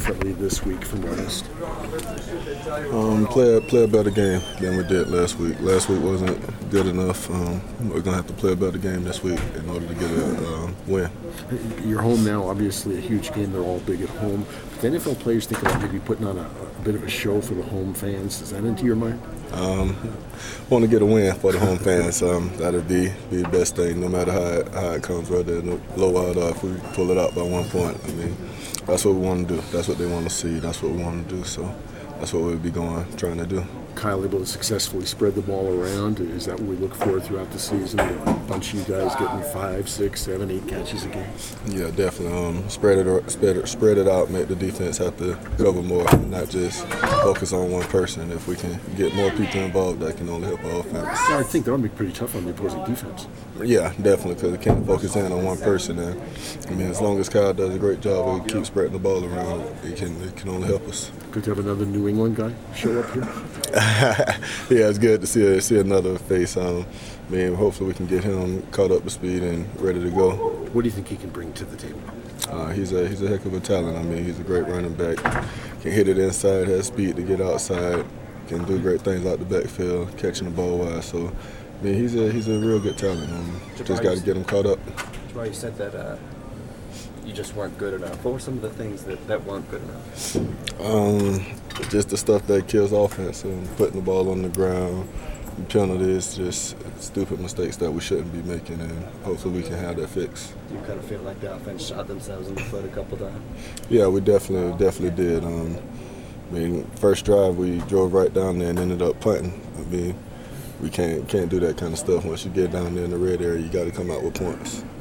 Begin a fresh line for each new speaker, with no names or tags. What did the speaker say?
differently this week from last?
Play a better game than we did last week. Last week wasn't good enough. We're gonna have to play a better game this week in order to get a win.
You're home now, obviously a huge game. They're all big at home. But the NFL players think about maybe putting on a bit of a show for the home fans. Is that into your mind?
Want to get a win for the home fans. That'd be the best thing, no matter how it comes, whether low out or if we pull it out by 1 point. I mean, that's what we want to do. That's what they want to see. That's what we want to do. So that's what we'll be trying to do.
Kyle able to successfully spread the ball around. Is that what we look for throughout the season? A bunch of you guys getting 5, 6, 7, 8 catches a game?
Yeah, definitely. Spread it out, make the defense have to cover more, not just focus on one person. If we can get more people involved, that can only help our offense.
Yeah, I think that would be pretty tough on the opposing defense.
Yeah, definitely, because we can't focus in on one person. And I mean, as long as Kyle does a great job and keep spreading the ball around, it can only help us.
Good to have another New England guy show up here.
Yeah, it's good to see another face. I mean, hopefully we can get him caught up to speed and ready to go.
What do you think he can bring to the table?
He's a heck of a talent. I mean, he's a great running back. Can hit it inside, has speed to get outside, can do great things out the backfield, catching the ball wide. So, I mean, he's a real good talent. Just got to get him caught up.
Jabari, you said that you just weren't good enough. What were some of the things that weren't good enough?
Just the stuff that kills offense, putting the ball on the ground, penalties, just stupid mistakes that we shouldn't be making, and hopefully we can have that fixed.
Do you kind of feel like the offense shot themselves in the foot a couple times?
Yeah, we definitely did. I mean, first drive we drove right down there and ended up punting. I mean, we can't do that kind of stuff. Once you get down there in the red area, you got to come out with points.